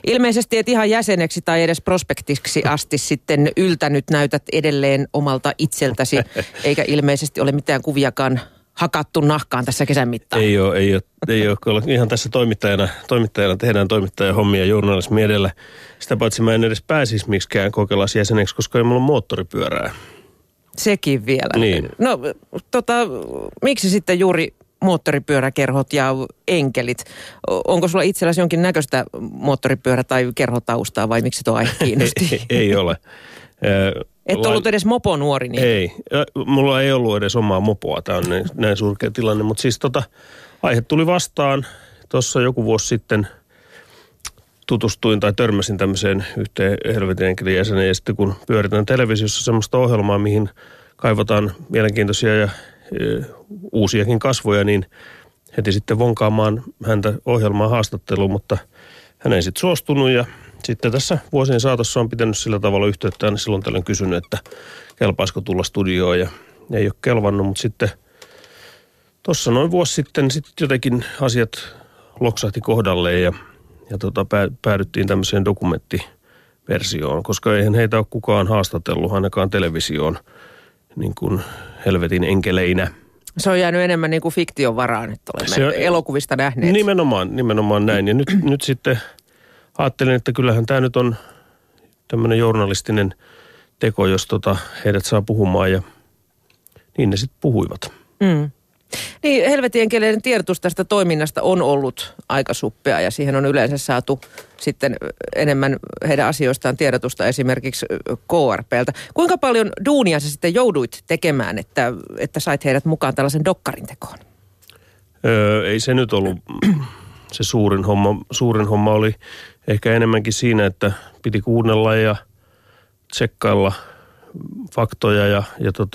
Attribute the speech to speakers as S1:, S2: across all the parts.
S1: Ilmeisesti et ihan jäseneksi tai edes prospektiksi asti sitten yltänyt näytät edelleen omalta itseltäsi, eikä ilmeisesti ole mitään kuviakaan hakattu nahkaan tässä kesän mittaan.
S2: Ei ole. Ihan tässä toimittajana tehdään toimittajan hommia journalismi edellä. Sitä paitsi mä en edes pääsisi miksikään kokelasjäseneksi, koska ei mulla ole moottoripyörää.
S1: Sekin vielä.
S2: Niin.
S1: No, miksi sitten juuri moottoripyöräkerhot ja enkelit? Onko sulla itselläsi jonkin näköistä moottoripyörä- tai kerhotaustaa vai miksi tuo aihe kiinnosti?
S2: Ei ole.
S1: Et ollut edes moponuori. Niin.
S2: Ei. Mulla ei ollut edes omaa mopoa. Tämä on näin surkea tilanne. Mutta siis aihe tuli vastaan. Tuossa joku vuosi sitten tutustuin tai törmäsin tämmöiseen yhteen helvetin enkelin jäsenen. Ja sitten kun pyöritään televisiossa semmoista ohjelmaa, mihin kaivataan mielenkiintoisia ja uusiakin kasvoja, niin heti sitten vonkaamaan häntä ohjelmaa haastatteluun, mutta hän ei sitten suostunut ja sitten tässä vuosien saatossa on pitänyt sillä tavalla yhteyttä aina silloin tällöin kysynyt, että kelpaisiko tulla studioon ja ei ole kelvannut, mutta sitten tuossa noin vuosi sitten jotenkin asiat loksahti kohdalleen ja päädyttiin tämmöiseen dokumenttiversioon, koska eihän heitä ole kukaan haastatellut ainakaan televisioon niin kuin helvetin enkeleinä.
S1: Se on jäänyt enemmän niin kuin fiktion varaan, että olemme elokuvista nähneet.
S2: Nimenomaan näin. Ja nyt sitten ajattelin, että kyllähän tämä nyt on tämmöinen journalistinen teko, jos heidät saa puhumaan ja niin ne sitten puhuivat.
S1: Mm. Niin, helvetin enkeleiden tiedotus tästä toiminnasta on ollut aika suppea ja siihen on yleensä saatu sitten enemmän heidän asioistaan tiedotusta esimerkiksi KRP:ltä. Kuinka paljon duunia sä sitten jouduit tekemään, että sait heidät mukaan tällaisen dokkarin tekoon?
S2: Ei se nyt ollut se suurin homma. Suurin homma oli ehkä enemmänkin siinä, että piti kuunnella ja tsekkailla faktoja ja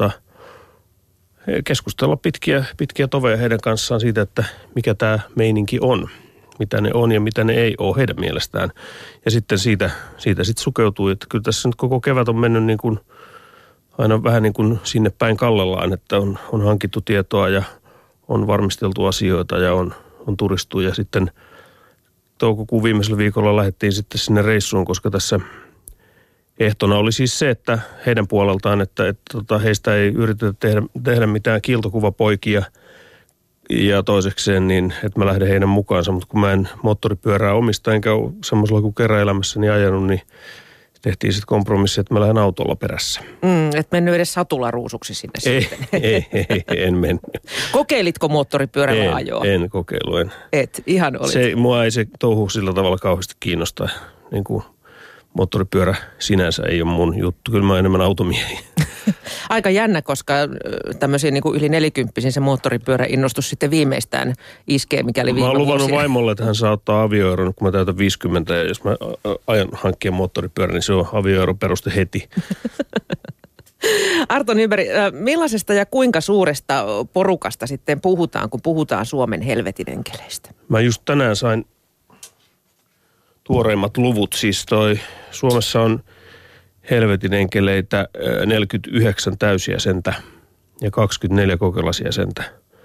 S2: keskustella pitkiä toveja heidän kanssaan siitä, että mikä tämä meininki on, mitä ne on ja mitä ne ei ole heidän mielestään. Ja sitten siitä sitten sukeutuu, että kyllä tässä nyt koko kevät on mennyt niin kuin aina vähän niin kuin sinne päin kallellaan, että on hankittu tietoa ja on varmisteltu asioita ja on turistu. Ja sitten toukokuun viimeisellä viikolla lähdettiin sitten sinne reissuun, koska tässä ehtona oli siis se, että heidän puoleltaan, että heistä ei yritetä tehdä mitään kiiltokuvapoikia ja toisekseen niin, että mä lähden heidän mukaansa. Mutta kun mä en moottoripyörää omista enkä ole semmoisella kuin kerran elämässäni ajanut, niin tehtiin sitten kompromissi, että mä lähden autolla perässä.
S1: Et mennyt edes satularuusuksi sinne sitten.
S2: Ei, en mennyt.
S1: Kokeilitko moottoripyörällä ajoa?
S2: En kokeilu, en.
S1: Et, ihan olit.
S2: Mua ei se touhu sillä tavalla kauheasti kiinnosta, niin kuin moottoripyörä sinänsä ei ole mun juttu. Kyllä mä oon enemmän automiehiä.
S1: Aika jännä, koska tämmöisiä niin kuin yli 40-vuotiaisiin se moottoripyöräinnostus sitten viimeistään iskee, mikäli viime vuosia.
S2: Mä oon luvannut vaimolle, että hän saa ottaa avioeron, kun mä täytän 50 ja jos mä ajan hankkia moottoripyörän, niin se on avioeron peruste heti.
S1: Arto Nyberg, millaisesta ja kuinka suuresta porukasta sitten puhutaan, kun puhutaan Suomen helvetin enkeleistä?
S2: Mä just tänään sain tuoreimmat luvut, siis Suomessa on helvetin enkeleitä 49 täysjäsentä ja 24 kokelasjäsentä.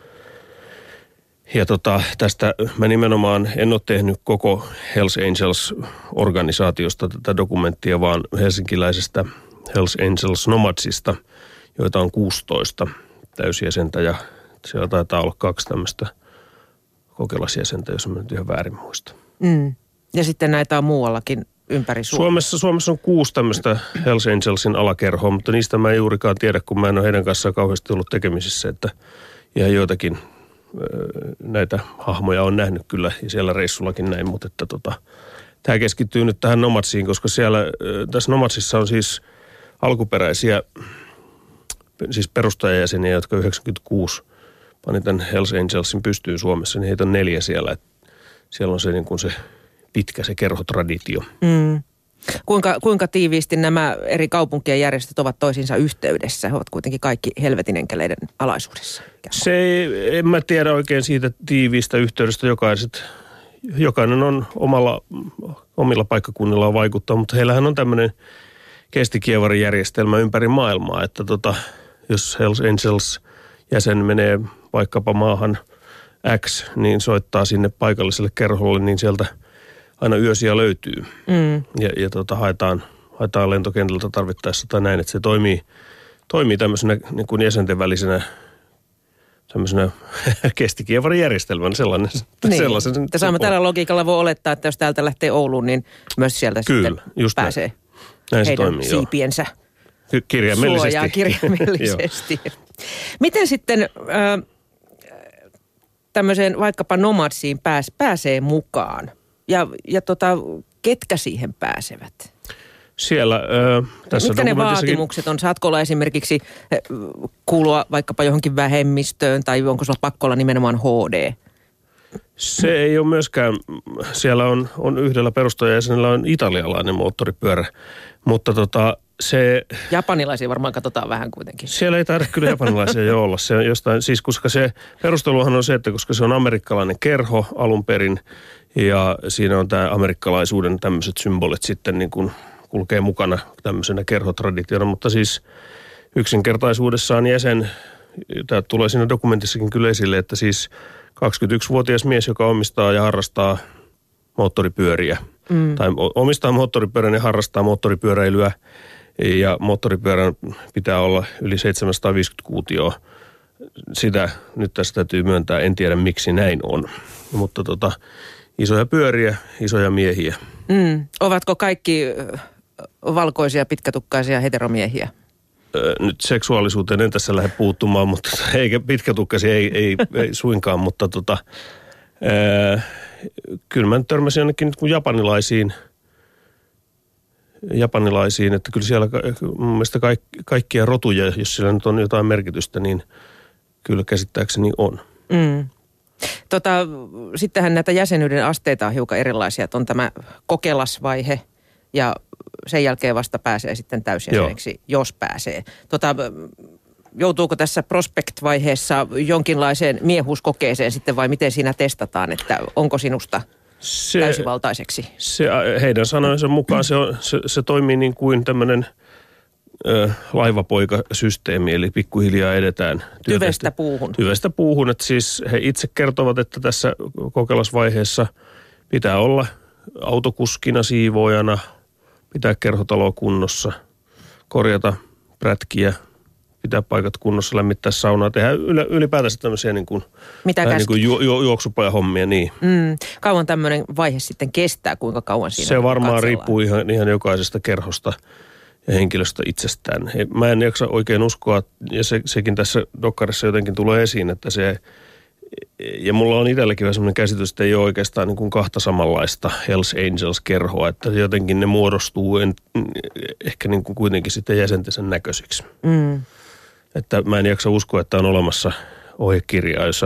S2: Ja tästä mä nimenomaan en ole tehnyt koko Hells Angels-organisaatiosta tätä dokumenttia, vaan helsinkiläisestä Hells Angels Nomadsista, joita on 16 täysjäsentä ja siellä taitaa olla 2 tämmöistä kokelasjäsentä, jos mä nyt ihan väärin muista.
S1: Mm. Ja sitten näitä on muuallakin ympäri Suomea.
S2: Suomessa on 6 tämmöistä Hells Angelsin alakerhoa, mutta niistä mä en juurikaan tiedä, kun mä en ole heidän kanssaan kauheasti ollut tekemisissä, että ihan joitakin näitä hahmoja on nähnyt kyllä ja siellä reissullakin näin, mutta että tämä keskittyy nyt tähän Nomadsiin, koska tässä Nomadsissa on siis alkuperäisiä, siis perustajajäseniä, jotka 96 pani tämän Hells Angelsin pystyyn Suomessa, niin heitä on 4 siellä, että siellä on se niin kuin se pitkä se kerhotraditio. Mm.
S1: Kuinka tiiviisti nämä eri kaupunkien järjestöt ovat toisiinsa yhteydessä? He ovat kuitenkin kaikki helvetin enkeleiden alaisuudessa.
S2: En mä tiedä oikein siitä tiiviistä yhteydestä. Jokainen on omilla paikkakunnillaan vaikuttaa, mutta heillähän on tämmöinen kestikievarijärjestelmä ympäri maailmaa, että jos Hells Angels jäsen menee vaikkapa maahan X, niin soittaa sinne paikalliselle kerholle, niin sieltä aina yösiä löytyy. Ja haetaan lentokentältä tarvittaessa tai näin, että se toimii tämmöisenä niin kuin jäsenten välisenä tämmöisenä kestikievarijärjestelmänä sellainen.
S1: Niin. Saamme tällä logiikalla voi olettaa, että jos täältä lähtee Ouluun, niin myös sieltä sitten pääsee
S2: näin
S1: heidän
S2: toimii,
S1: siipiensä
S2: kirjaimellisesti.
S1: kirjaimellisesti. Miten sitten tämmöiseen vaikkapa nomadsiin pääsee mukaan? Ja ketkä siihen pääsevät?
S2: Siellä tässä
S1: mitkä ne vaatimukset on? Saatko olla esimerkiksi kuulua vaikkapa johonkin vähemmistöön tai onko sulla pakko olla nimenomaan HD?
S2: Se ei ole myöskään, siellä on yhdellä perustajajäsenellä on italialainen moottoripyörä, mutta se...
S1: Japanilaisia varmaan katsotaan vähän kuitenkin.
S2: Siellä ei taida kyllä japanilaisia jo olla. Se on jostain, siis koska se perusteluhan on se, että koska se on amerikkalainen kerho alun perin ja siinä on tämä amerikkalaisuuden tämmöiset symbolit sitten niin kuin kulkee mukana tämmöisenä kerhotraditiona, mutta siis yksinkertaisuudessaan jäsen, tämä tulee siinä dokumentissakin kyllä esille, että siis 21-vuotias mies, joka omistaa ja harrastaa moottoripyöriä, tai omistaa moottoripyörän ja harrastaa moottoripyöräilyä, ja moottoripyörän pitää olla yli 750 kuutioa. Sitä nyt tässä täytyy myöntää, en tiedä miksi näin on, mutta isoja pyöriä, isoja miehiä.
S1: Ovatko kaikki valkoisia, pitkätukkaisia heteromiehiä?
S2: Nyt seksuaalisuuteen en tässä lähde puuttumaan, mutta eikä pitkätukkaisia ei suinkaan, mutta kyllä mä törmäsin ainakin nyt kun japanilaisiin, että kyllä siellä mun mielestä kaikkia rotuja, jos siellä nyt on jotain merkitystä, niin kyllä käsittääkseni on.
S1: Sittenhän näitä jäsenyyden asteita on hiukan erilaisia, että on tämä kokelasvaihe ja sen jälkeen vasta pääsee sitten täysjäseneksi, jos pääsee. Joutuuko tässä prospect-vaiheessa jonkinlaiseen miehuuskokeeseen sitten vai miten siinä testataan, että onko sinusta täysivaltaiseksi?
S2: Heidän mukaan se toimii niin kuin tämmöinen laivapoikasysteemi, eli pikkuhiljaa edetään. Tyvestä puuhun, että siis he itse kertovat, että tässä kokeilasvaiheessa pitää olla autokuskina, siivoojana, pitää kerhotalo kunnossa, korjata prätkiä, pitää paikat kunnossa, lämmittää saunaa, tehdä ylipäätänsä tämmöisiä niin kuin juoksupajahommia. Niin.
S1: Kauan tämmöinen vaihe sitten kestää, kuinka kauan siinä
S2: se varmaan riippuu ihan jokaisesta kerhosta ja henkilöstä itsestään. Mä en jaksa oikein uskoa, ja sekin tässä dokkarissa jotenkin tulee esiin, että se, ja mulla on itselläkin vähän semmoinen käsitys, että ei ole oikeastaan niin kuin kahta samanlaista Hells Angels-kerhoa, että jotenkin ne muodostuu ehkä niin kuin kuitenkin sitten jäsentensä näköisiksi. Että mä en jaksa uskoa, että on olemassa ohjekirjaa, jossa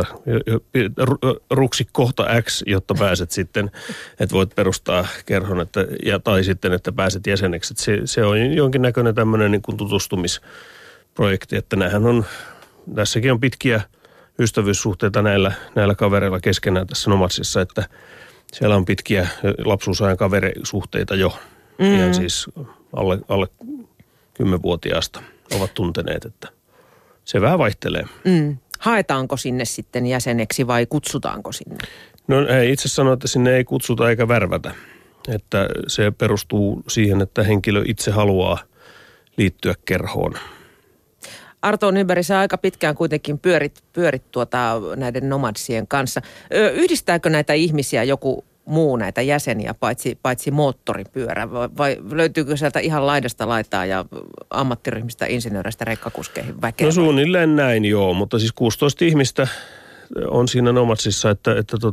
S2: ruksi kohta X, jotta pääset sitten, että voit perustaa kerhon, tai sitten, että pääset jäseneksi. Että se on jonkinnäköinen tämmöinen niin kuin tutustumisprojekti, että tässäkin on pitkiä ystävyyssuhteita näillä kavereilla keskenään tässä Nomadsissa, että siellä on pitkiä lapsuusajan kaverisuhteita jo. Ihan siis alle 10-vuotiaasta ovat tunteneet, että se vähän vaihtelee.
S1: Haetaanko sinne sitten jäseneksi vai kutsutaanko sinne?
S2: No ei itse sano, että sinne ei kutsuta eikä värvätä. Että se perustuu siihen, että henkilö itse haluaa liittyä kerhoon.
S1: Arto Nyberg, sä aika pitkään kuitenkin pyörit näiden nomadsien kanssa. Yhdistääkö näitä ihmisiä joku muu näitä jäseniä, paitsi moottoripyörä, vai löytyykö sieltä ihan laidasta laitaa ja ammattiryhmistä insinööreistä rekkakuskeihin väkeä?
S2: No suunnilleen näin joo, mutta siis 16 ihmistä on siinä Nomadsissa, että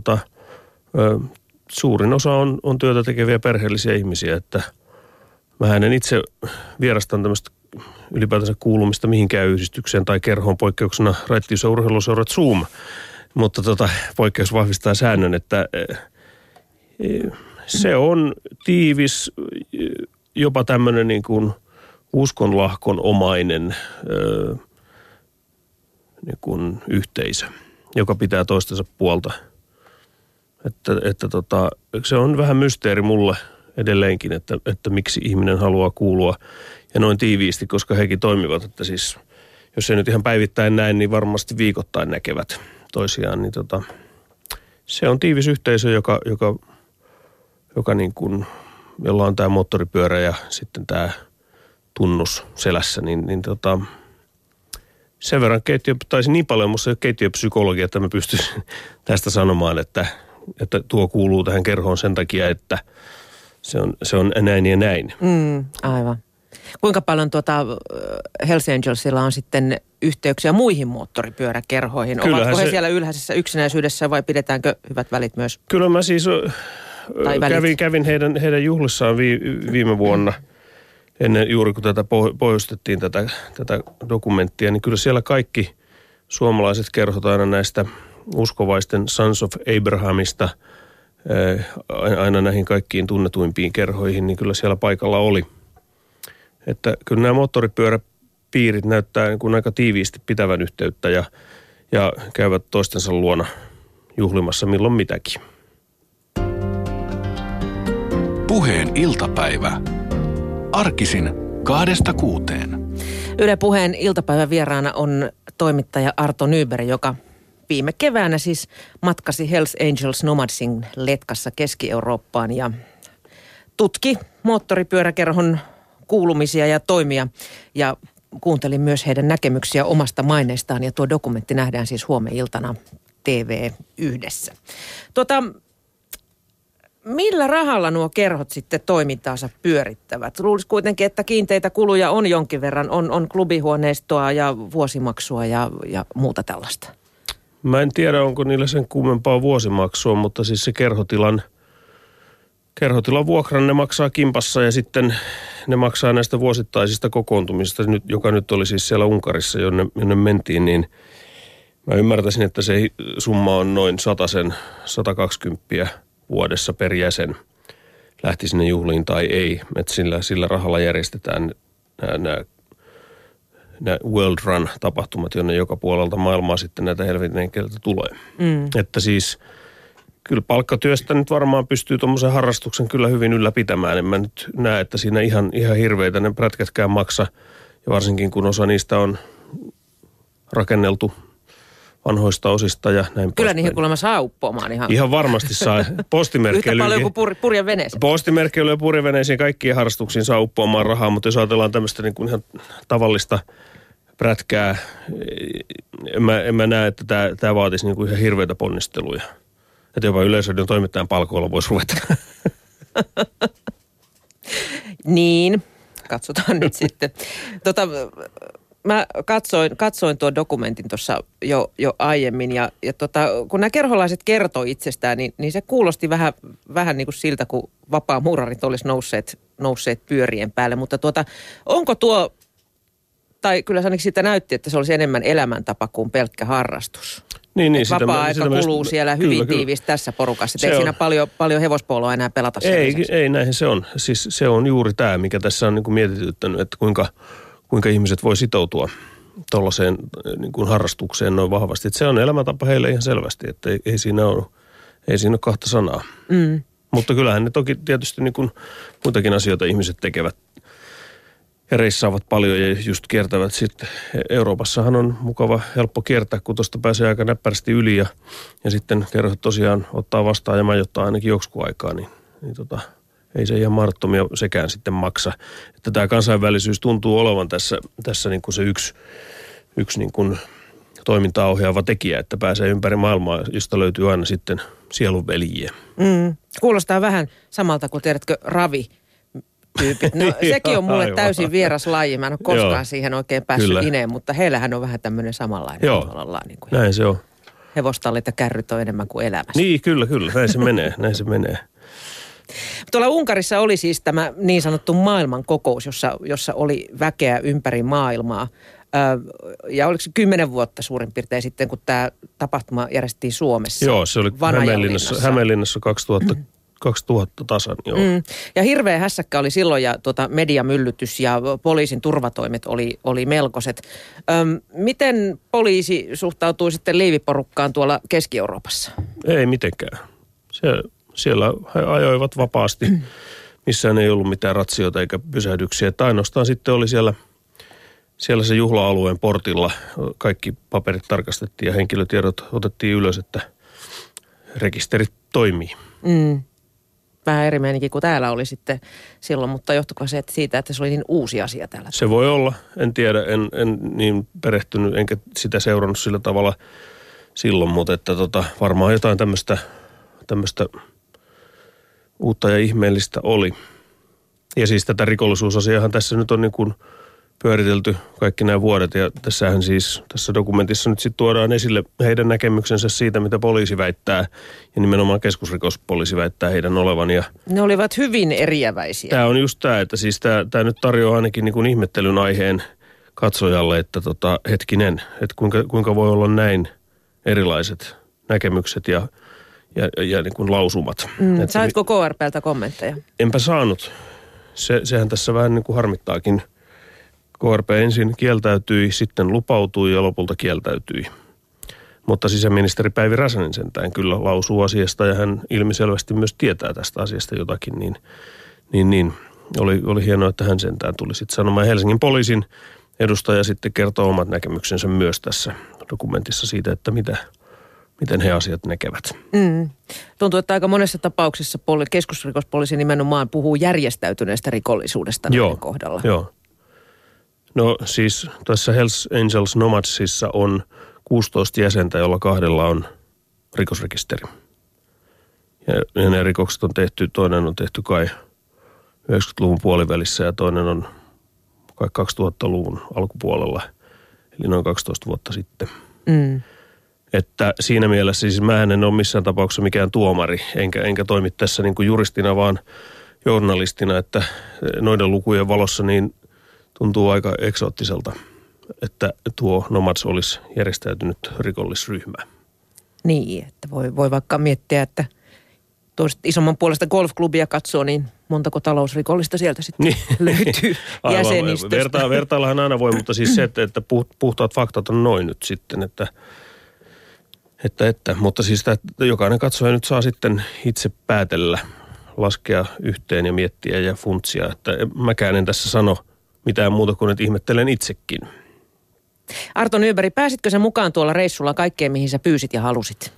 S2: suurin osa on työtä tekeviä perheellisiä ihmisiä, että mä en itse vierastan tämmöistä ylipäätänsä kuulumista mihinkään yhdistykseen tai kerhoon, poikkeuksena raittius- ja urheiluseurat Zoom, mutta poikkeus vahvistaa säännön, että se on tiivis, jopa tämmöinen niin kuin uskonlahkon omainen niin kuin yhteisö, joka pitää toistensa puolta. Että se on vähän mysteeri mulle edelleenkin, että miksi ihminen haluaa kuulua ja noin tiiviisti, koska hekin toimivat, että siis jos ei nyt ihan päivittäin näin, niin varmasti viikoittain näkevät toisiaan, niin se on tiivis yhteisö, joka joka niin kuin, jolla on tämä moottoripyörä ja sitten tämä tunnus selässä, niin sen verran taisi niin paljon musta ei ole keittiöpsykologia, että mä pystyisin tästä sanomaan, että tuo kuuluu tähän kerhoon sen takia, että se on näin ja näin.
S1: Aivan. Kuinka paljon Hells Angelsilla on sitten yhteyksiä muihin moottoripyöräkerhoihin? Ovatko he siellä ylhäisessä yksinäisyydessä vai pidetäänkö hyvät välit myös?
S2: Kyllä mä siis kävin heidän juhlissaan viime vuonna, ennen juuri kun tätä pohjustettiin tätä dokumenttia, niin kyllä siellä kaikki suomalaiset kerhot aina näistä uskovaisten Sons of Abrahamista aina näihin kaikkiin tunnetuimpiin kerhoihin, niin kyllä siellä paikalla oli. Että kyllä nämä moottoripyöräpiirit näyttää niin kuin aika tiiviisti pitävän yhteyttä ja käyvät toistensa luona juhlimassa milloin mitäkin.
S3: Puheen iltapäivä. Arkisin 2–6.
S1: Yle Puheen iltapäivän vieraana on toimittaja Arto Nyberg, joka viime keväänä siis matkasi Hells Angels Nomadsin letkassa Keski-Eurooppaan ja tutki moottoripyöräkerhon kuulumisia ja toimia ja kuuntelin myös heidän näkemyksiä omasta maineestaan ja tuo dokumentti nähdään siis huomeniltana TV1. Millä rahalla nuo kerhot sitten toimintaansa pyörittävät? Luulisi kuitenkin, että kiinteitä kuluja on jonkin verran, on klubihuoneistoa ja vuosimaksua ja muuta tällaista.
S2: Mä en tiedä, onko niillä sen kummempaa vuosimaksua, mutta siis se kerhotilan vuokran ne maksaa kimpassa ja sitten ne maksaa näistä vuosittaisista kokoontumisista, joka nyt oli siis siellä Unkarissa, jonne mentiin, niin mä ymmärtäisin, että se summa on noin 120 vuodessa per jäsen. Lähti sinne juhliin tai ei, että sillä rahalla järjestetään nämä World Run-tapahtumat, jonne joka puolelta maailmaa sitten näitä helvetin enkeltä tulee. Että siis kyllä palkkatyöstä nyt varmaan pystyy tuommoisen harrastuksen kyllä hyvin ylläpitämään. En mä nyt näe, että siinä ihan hirveitä ne prätkätkään maksa. Ja varsinkin kun osa niistä on rakenneltu vanhoista osista ja näin.
S1: Kyllä niihin kuulemma saa uppoamaan
S2: ihan varmasti saa. Postimerkkeilyyn.
S1: Yhtä paljon kuin purjeveneeseen.
S2: Postimerkkeilyyn ja purjeveneisiin kaikkiin harrastuksiin saa uppoamaan rahaa, mutta jos ajatellaan tämmöistä niin kuin ihan tavallista prätkää, en mä näe, että tämä vaatisi niin kuin ihan hirveitä ponnisteluja. Että jopa Yleisradion toimittajan palkoilla voisi ruveta. Niin, katsotaan nyt sitten. Mä katsoin tuon dokumentin tuossa jo aiemmin ja kun nämä kerholaiset kertoi itsestään, niin se kuulosti vähän niin kuin siltä, kun vapaamuurarit olisi nousseet pyörien päälle. Mutta onko tuo, tai kyllä ainakin siitä näytti, että se olisi enemmän elämäntapa kuin pelkkä harrastus. Niin,
S1: vapaa-aika kuluu siellä hyvin tiiviisti tässä porukassa. Ei siinä paljon hevospuoloa enää pelata sen lisäksi.
S2: Ei, näinhän se on. Siis se on juuri tämä, mikä tässä on niin kuin mietityttänyt, että kuinka ihmiset voi sitoutua tuollaiseen niin kuin harrastukseen noin vahvasti. Että se on elämäntapa heille ihan selvästi, että ei siinä ole kahta sanaa. Mutta kyllähän ne toki tietysti niin kuin muitakin asioita ihmiset tekevät ja reissaavat paljon ja just kiertävät sitten. Euroopassahan on mukava, helppo kiertää, kun tuosta pääsee aika näppärästi yli ja sitten kerrot tosiaan ottaa vastaan ja majoittaa ainakin joksikun aikaa, niin ei se ihan mahdottomia sekään sitten maksa. Että tämä kansainvälisyys tuntuu olevan tässä niin kuin se yksi niin kuin toimintaa ohjaava tekijä, että pääsee ympäri maailmaa, josta löytyy aina sitten sielunveljiä.
S1: Kuulostaa vähän samalta kuin tiedätkö ravi-tyypit. No, sekin on mulle täysin vieras laji. Mä en ole koskaan siihen oikein päässyt ineen, mutta heillähän on vähän tämmöinen samanlainen.
S2: Niin kuin näin se on.
S1: Hevostallit ja kärryt on enemmän kuin elämässä.
S2: Niin, kyllä. Näin se menee.
S1: Tuolla Unkarissa oli siis tämä niin sanottu maailmankokous, jossa oli väkeä ympäri maailmaa. Ja oliko se 10 vuotta suurin piirtein sitten, kun tämä tapahtuma järjestettiin Suomessa?
S2: Joo, se oli Hämeenlinnassa 2000 tasan, joo.
S1: Ja hirveä hässäkkä oli silloin ja mediamyllytys ja poliisin turvatoimet oli melkoiset. Miten poliisi suhtautuu sitten liiviporukkaan tuolla Keski-Euroopassa?
S2: Ei mitenkään. Siellä he ajoivat vapaasti. Missään ei ollut mitään ratsioita eikä pysähdyksiä. Että ainoastaan sitten oli siellä se juhla-alueen portilla. Kaikki paperit tarkastettiin ja henkilötiedot otettiin ylös, että rekisterit toimii.
S1: vähän eri meininki kuin täällä oli sitten silloin, mutta johtuiko se siitä, että se oli niin uusi asia täällä?
S2: Se voi olla, en tiedä, en niin perehtynyt, enkä sitä seurannut sillä tavalla silloin, mutta että varmaan jotain tämmöistä uutta ja ihmeellistä oli. Ja siis tätä rikollisuusasiaahan tässä nyt on niin kuin pyöritelty kaikki nämä vuodet ja tässä dokumentissa nyt sitten tuodaan esille heidän näkemyksensä siitä, mitä poliisi väittää ja nimenomaan keskusrikospoliisi väittää heidän olevan. Ja
S1: ne olivat hyvin eriäväisiä.
S2: Tämä on just tämä, että siis tämä nyt tarjoaa ainakin niin kuin ihmettelyn aiheen katsojalle, että hetkinen, että kuinka voi olla näin erilaiset näkemykset ja niin kuin lausumat.
S1: Saitko KRP:ltä kommentteja?
S2: Enpä saanut. Sehän tässä vähän niin kuin harmittaakin. KRP ensin kieltäytyi, sitten lupautui ja lopulta kieltäytyi. Mutta sisäministeri Päivi Räsänen sentään kyllä lausuu asiasta ja hän ilmiselvästi myös tietää tästä asiasta jotakin. Niin. Oli hienoa, että hän sentään tuli sitten sanomaan. Helsingin poliisin edustaja sitten kertoo omat näkemyksensä myös tässä dokumentissa siitä, että miten he asiat näkevät.
S1: Tuntuu, että aika monessa tapauksessa keskusrikospoliisi nimenomaan puhuu järjestäytyneestä rikollisuudesta näiden kohdalla.
S2: Joo. No siis tässä Hells Angels Nomadsissa on 16 jäsentä, jolla 2 on rikosrekisteri. Ja ne rikokset on tehty, toinen on tehty kai 90-luvun puolivälissä ja toinen on kai 2000-luvun alkupuolella, eli noin 12 vuotta sitten. Että siinä mielessä siis mä en ole missään tapauksessa mikään tuomari, enkä toimi tässä niin kuin juristina, vaan journalistina, että noiden lukujen valossa niin tuntuu aika eksoottiselta, että tuo Nomads olisi järjestäytynyt rikollisryhmä. Niin,
S1: että voi vaikka miettiä, että tuosta isomman puolesta golfklubia katsoo, niin montako talousrikollista sieltä sitten löytyy jäsenistöstä.
S2: Vertaillahan aina voi, mutta siis se, että puhtaat faktat on noin nyt sitten, että mutta siis jokainen katsoja nyt saa sitten itse päätellä, laskea yhteen ja miettiä ja funtsia, että mäkään en tässä sano mitään muuta kuin, että ihmettelen itsekin.
S1: Arto Nyberg, pääsitkö sä mukaan tuolla reissulla kaikkeen, mihin sä pyysit ja halusit?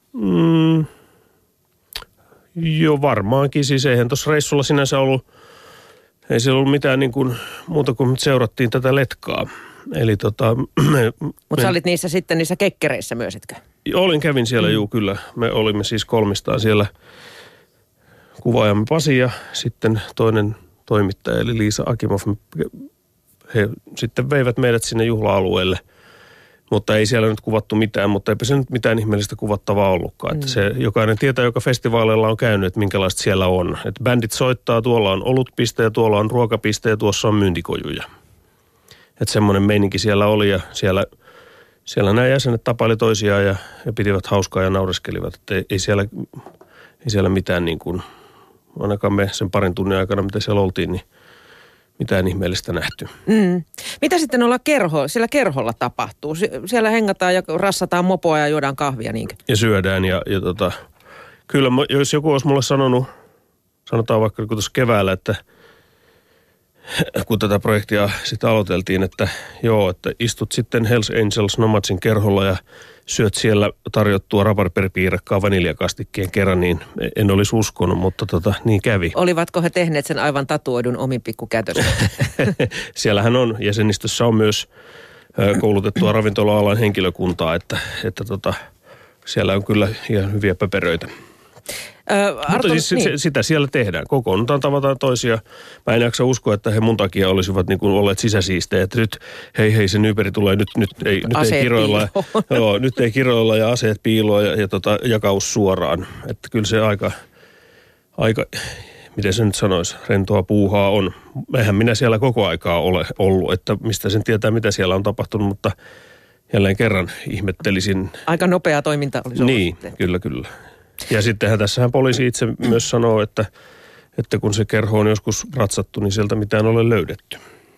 S2: Joo, varmaankin. Siis eihän tuossa reissulla sinänsä ei se ollut mitään niin kuin muuta kuin seurattiin tätä letkaa. Eli
S1: Mutta sä olit niissä kekkereissä myös, etkö?
S2: Kävin siellä, kyllä. Me olimme siis kolmistaan siellä, kuvaajamme Pasi ja sitten toinen toimittaja eli Liisa Akimov. He sitten veivät meidät sinne juhla-alueelle, mutta ei siellä nyt kuvattu mitään, mutta eipä se nyt mitään ihmeellistä kuvattavaa ollutkaan. Että se jokainen tietää, joka festivaaleilla on käynyt, että minkälaista siellä on. Että bändit soittaa, tuolla on olutpiste ja tuolla on ruokapiste ja tuossa on myyntikojuja. Että semmoinen meininki siellä oli ja siellä nämä jäsenet tapaili toisiaan ja pitivät hauskaa ja naureskelivat. Että ei siellä mitään niin kuin, ainakaan me sen parin tunnin aikana, mitä siellä oltiin, niin mitään ihmeellistä nähty.
S1: Mitä sitten siellä kerholla tapahtuu? Siellä hengataan ja rassataan mopoa ja juodaan kahvia niinkö?
S2: Ja syödään ja kyllä jos joku olisi mulle sanonut, sanotaan vaikka tuossa keväällä, että kun tätä projektia sitten aloiteltiin, että istut sitten Hells Angels Nomadsin kerholla ja syöt siellä tarjottua rabarberpiirakkaa vaniljakastikkeen kerran, niin en olisi uskonut, mutta niin kävi.
S1: Olivatko he tehneet sen aivan tatuoidun omin pikkukätösen?
S2: Siellähän on, jäsenistössä on myös koulutettua ravintola-alan henkilökuntaa, että siellä on kyllä ihan hyviä pöperöitä. Mutta siis sitä siellä tehdään. Kokoonnutaan, tavataan toisia. Mä en jaksa uskoa, että he mun takia olisivat niin kuin olleet sisäsiistejä. Että nyt, hei, se Nyberg tulee, nyt ei kiroilla. Joo, nyt ei kiroilla ja aseet piiloa ja jakaus suoraan. Että kyllä se aika, miten se nyt sanoisi, rentoa puuhaa on. Eihän minä siellä koko aikaa ole ollut, että mistä sen tietää, mitä siellä on tapahtunut, mutta jälleen kerran ihmettelisin.
S1: Aika nopeaa toimintaa olisi ollut.
S2: Niin, kyllä. Ja sittenhän tässähän poliisi itse myös sanoo, että kun se kerho on joskus ratsattu, niin sieltä mitään ole löydetty.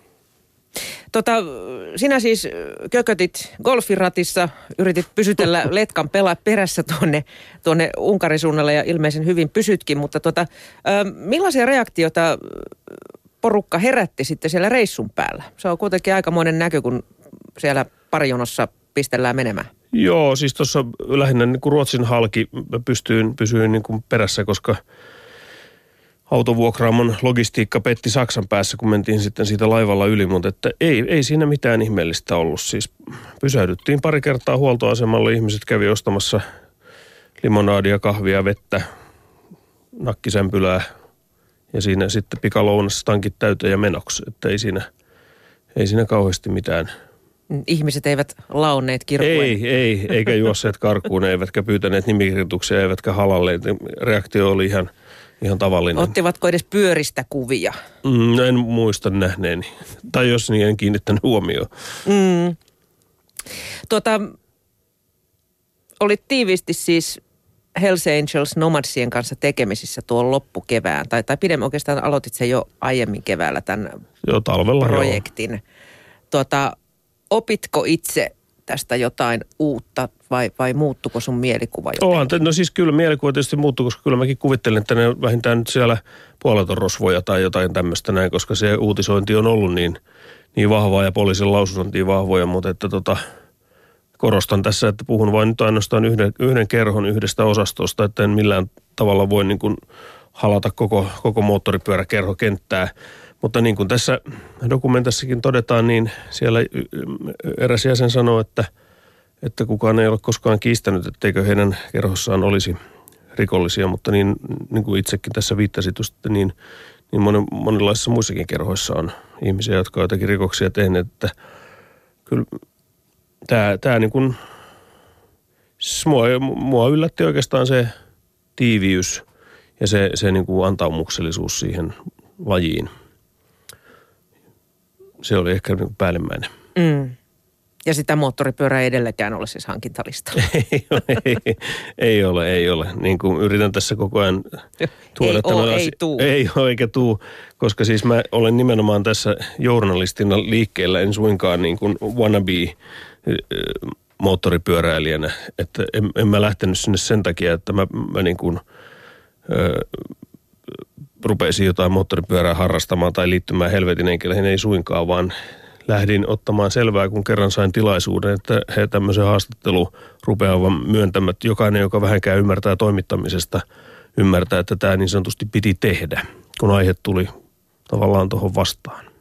S1: Sinä siis kökötit golfiratissa, yritit pysytellä letkan perässä tuonne Unkarin suunnalle ja ilmeisen hyvin pysytkin, mutta millaisia reaktioita porukka herätti sitten siellä reissun päällä? Se on kuitenkin aikamoinen näky, kun siellä parijonossa pistellään menemään.
S2: Joo, siis tuossa lähinnä niin kuin Ruotsin halki pysyin niin kuin perässä, koska autovuokraamon logistiikka petti Saksan päässä, kun mentiin sitten siitä laivalla yli, mutta että ei siinä mitään ihmeellistä ollut. Siis pysähdyttiin pari kertaa huoltoasemalla, ihmiset kävi ostamassa limonaadia, kahvia, vettä, nakkisämpylää ja siinä sitten pikalounassa tankit täyteen ja menoksi, että ei siinä kauheasti mitään.
S1: Ihmiset eivät laonneet kirkkoon.
S2: Eikä juosseet karkuun, eivätkä pyytäneet nimikirjoituksia, eivätkä halalleet. Reaktio oli ihan tavallinen.
S1: Ottivatko edes pyöristä kuvia?
S2: En muista nähneeni. Tai jos niin en kiinnittänyt huomioon.
S1: Olit tiiviisti siis Hells Angels Nomadsien kanssa tekemisissä tuon loppukevään. Tai pidemmän oikeastaan aloitit sen jo aiemmin keväällä tämän
S2: talvella,
S1: projektin. Opitko itse tästä jotain uutta vai muuttuko sun mielikuva jotenkin?
S2: No siis kyllä mielikuva tietysti muuttui, koska kyllä mäkin kuvittelin, että ne vähintään nyt siellä puoleton rosvoja tai jotain tämmöistä näin, koska se uutisointi on ollut niin vahvaa ja poliisin lausunnot niin vahvoja, mutta että korostan tässä, että puhun vain nyt ainoastaan yhden kerhon yhdestä osastosta, että en millään tavalla voi niin kuin halata koko moottoripyöräkerhokenttää. Mutta niin kuin tässä dokumentassakin todetaan, niin siellä eräs jäsen sanoo, että kukaan ei ole koskaan kiistänyt, etteikö heidän kerhossaan olisi rikollisia, mutta niin kuin itsekin tässä viittasit, niin monenlaisissa muissakin kerhoissa on ihmisiä, jotka ovat jotakin rikoksia tehneet, että kyllä tämä niin kuin, mua yllätti oikeastaan se tiiviys ja se niin kuin antaumuksellisuus siihen lajiin. Se oli ehkä päällimmäinen.
S1: Ja sitä moottoripyörää ei edelleenkään ole siis hankintalistalla.
S2: Ei ole. Niin kuin yritän tässä koko ajan tuoda Ei ole eikä tuu, koska siis mä olen nimenomaan tässä journalistina liikkeellä, en suinkaan niin kuin wannabe moottoripyöräilijänä. Että en mä lähtenyt sinne sen takia, että mä niin kuin rupeisin jotain moottoripyörää harrastamaan tai liittymään helvetin enkeleihin, ei suinkaan, vaan lähdin ottamaan selvää, kun kerran sain tilaisuuden, että he tämmöisen haastattelu rupeavan myöntämät. Jokainen, joka vähänkään ymmärtää toimittamisesta, ymmärtää, että tämä niin sanotusti piti tehdä, kun aihe tuli tavallaan tuohon vastaan.